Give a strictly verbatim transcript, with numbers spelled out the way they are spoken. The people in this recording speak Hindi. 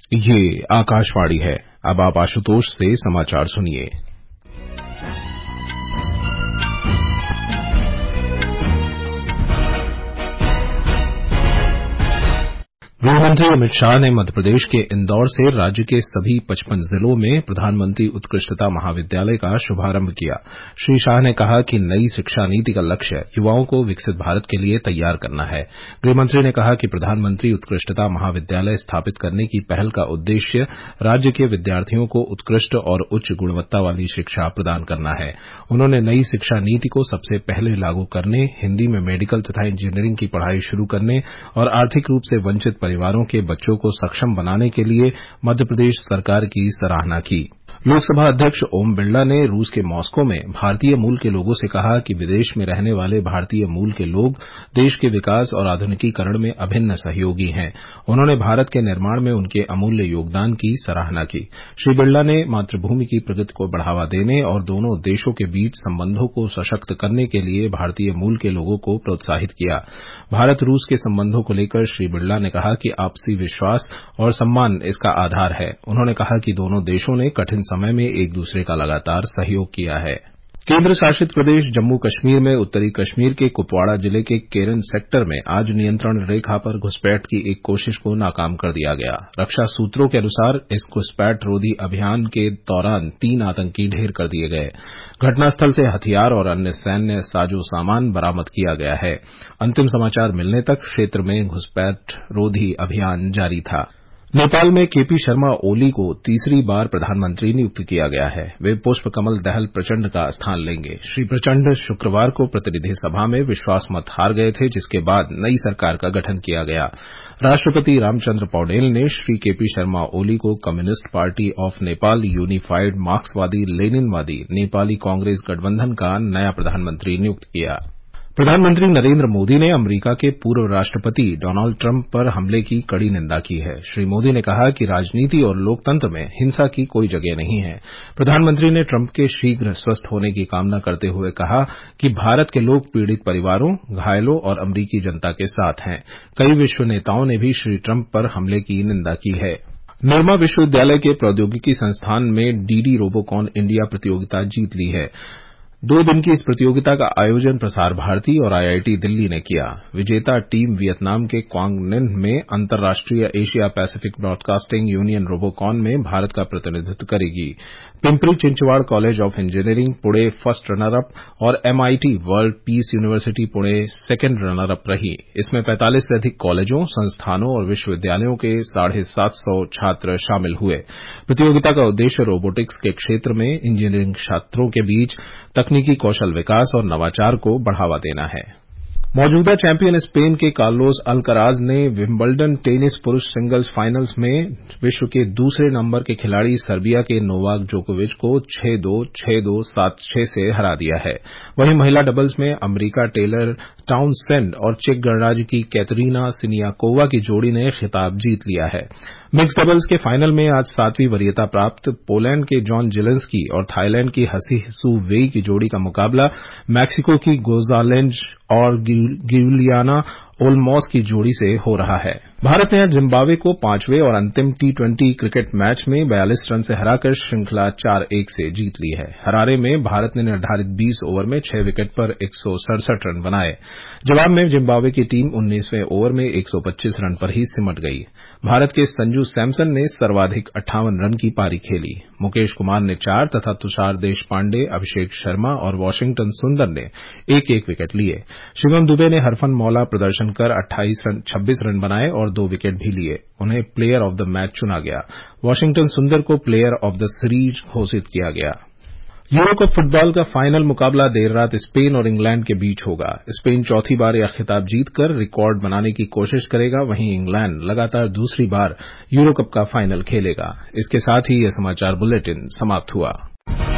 ये आकाशवाणी है। अब आप आशुतोष से समाचार सुनिए। गृहमंत्री अमित शाह ने मध्यप्रदेश के इंदौर से राज्य के सभी पचपन जिलों में प्रधानमंत्री उत्कृष्टता महाविद्यालय का शुभारंभ किया। श्री शाह ने कहा कि नई शिक्षा नीति का लक्ष्य युवाओं को विकसित भारत के लिए तैयार करना है। गृहमंत्री ने कहा कि प्रधानमंत्री उत्कृष्टता महाविद्यालय स्थापित करने की पहल का उद्देश्य राज्य के विद्यार्थियों को उत्कृष्ट और उच्च गुणवत्ता वाली शिक्षा प्रदान करना है। उन्होंने नई शिक्षा नीति को सबसे पहले लागू करने, हिन्दी में मेडिकल तथा इंजीनियरिंग की पढ़ाई शुरू करने और आर्थिक रूप से वंचित परिवारों के बच्चों को सक्षम बनाने के लिए मध्यप्रदेश सरकार की सराहना की। लोकसभा अध्यक्ष ओम बिरला ने रूस के मॉस्को में भारतीय मूल के लोगों से कहा कि विदेश में रहने वाले भारतीय मूल के लोग देश के विकास और आधुनिकीकरण में अभिन्न सहयोगी हैं। उन्होंने भारत के निर्माण में उनके अमूल्य योगदान की सराहना की। श्री बिरला ने मातृभूमि की प्रगति को बढ़ावा देने और दोनों देशों के बीच संबंधों को सशक्त करने के लिए भारतीय मूल के लोगों को प्रोत्साहित किया। भारत रूस के संबंधों को लेकर श्री बिरला ने कहा कि आपसी विश्वास और सम्मान इसका आधार है। उन्होंने कहा कि दोनों देशों ने कठिन समय में एक दूसरे का लगातार सहयोग किया है। केंद्र शासित प्रदेश जम्मू कश्मीर में उत्तरी कश्मीर के कुपवाड़ा जिले के केरन सेक्टर में आज नियंत्रण रेखा पर घुसपैठ की एक कोशिश को नाकाम कर दिया गया। रक्षा सूत्रों के अनुसार इस घुसपैठ रोधी अभियान के दौरान तीन आतंकी ढेर कर दिए गए। घटनास्थल से हथियार और अन्य सैन्य साजो सामान बरामद किया गया है। अंतिम समाचार मिलने तक क्षेत्र में घुसपैठ रोधी अभियान जारी था। नेपाल में केपी शर्मा ओली को तीसरी बार प्रधानमंत्री नियुक्त किया गया है। वे पुष्प कमल दहल प्रचंड का स्थान लेंगे। श्री प्रचंड शुक्रवार को प्रतिनिधि सभा में विश्वास मत हार गए थे, जिसके बाद नई सरकार का गठन किया गया। राष्ट्रपति रामचंद्र पौडेल ने श्री केपी शर्मा ओली को communist party of Nepal unified मार्क्सवादी लेनिनवादी नेपाली कांग्रेस गठबंधन का नया प्रधानमंत्री नियुक्त किया। प्रधानमंत्री नरेंद्र मोदी ने अमरीका के पूर्व राष्ट्रपति डोनाल्ड ट्रंप पर हमले की कड़ी निंदा की है। श्री मोदी ने कहा कि राजनीति और लोकतंत्र में हिंसा की कोई जगह नहीं है। प्रधानमंत्री ने ट्रंप के शीघ्र स्वस्थ होने की कामना करते हुए कहा कि भारत के लोग पीड़ित परिवारों, घायलों और अमरीकी जनता के साथ हैं। कई विश्व नेताओं ने भी श्री ट्रंप पर हमले की निंदा की है। निरमा विश्वविद्यालय के प्रौद्योगिकी संस्थान में डीडी रोबोकॉन इंडिया प्रतियोगिता जीत ली है। दो दिन की इस प्रतियोगिता का आयोजन प्रसार भारती और आईआईटी दिल्ली ने किया। विजेता टीम वियतनाम के क्वांग निन में अंतर्राष्ट्रीय Asia Pacific broadcasting union Robocon में भारत का प्रतिनिधित्व करेगी। Pimpri Chinchwad college of engineering Pune first runner up और MIT world peace university Pune second runner up रही। इसमें पैंतालीस से अधिक कॉलेजों, संस्थानों और विश्वविद्यालयों के साढ़े सात सौ छात्र शामिल हुए। प्रतियोगिता का उद्देश्य रोबोटिक्स के क्षेत्र में इंजीनियरिंग छात्रों के बीच तकनीकी कौशल विकास और नवाचार को बढ़ावा देना है। मौजूदा चैंपियन स्पेन के कार्लोस अल्कराज ने विंबलडन टेनिस पुरुष सिंगल्स फाइनल्स में विश्व के दूसरे नंबर के खिलाड़ी सर्बिया के नोवाक जोकोविच को छह दो, छह दो, सात छह से हरा दिया है। वहीं महिला डबल्स में अमरीका टेलर टाउनसेंड और चेक गणराज्य की कैतरीना सिनियाकोवा की जोड़ी ने खिताब जीत लिया है। मिक्स डबल्स के फाइनल में आज सातवीं वरीयता प्राप्त पोलैंड के जॉन जिलेंस्की और थाईलैंड की हसीसू वेई की जोड़ी का मुकाबला मैक्सिको की गोजालेंज और गिउलियाना ओल्मोस की जोड़ी से हो रहा है। भारत ने आज जिम्बाब्वे को पांचवें और अंतिम टी ट्वेंटी क्रिकेट मैच में बयालीस रन से हराकर श्रृंखला चार एक से जीत ली है। हरारे में भारत ने निर्धारित बीस ओवर में छह विकेट पर एक सौ सड़सठ रन बनाए। जवाब में जिम्बाब्वे की टीम उन्नीसवें ओवर में एक सौ पच्चीस रन पर ही सिमट गई। भारत के संजू सैमसन ने सर्वाधिक अट्ठावन रन की पारी खेली। मुकेश कुमार ने चार तथा तुषार देशपांडे, अभिषेक शर्मा और वाशिंगटन सुंदर ने एक एक विकेट लिए। शिवम दुबे ने हरफन मौला प्रदर्शन कर अट्ठाईस रन छब्बीस रन बनाए और दो विकेट भी लिए। उन्हें प्लेयर ऑफ द मैच चुना गया। वाशिंगटन सुंदर को प्लेयर ऑफ द सीरीज घोषित किया गया। यूरो कप फुटबॉल का फाइनल मुकाबला देर रात स्पेन और इंग्लैंड के बीच होगा। स्पेन चौथी बार यह खिताब जीतकर रिकॉर्ड बनाने की कोशिश करेगा, वहीं इंग्लैंड लगातार दूसरी बार यूरो कप का फाइनल खेलेगा। इसके साथ ही यह समाचार बुलेटिन समाप्त हुआ।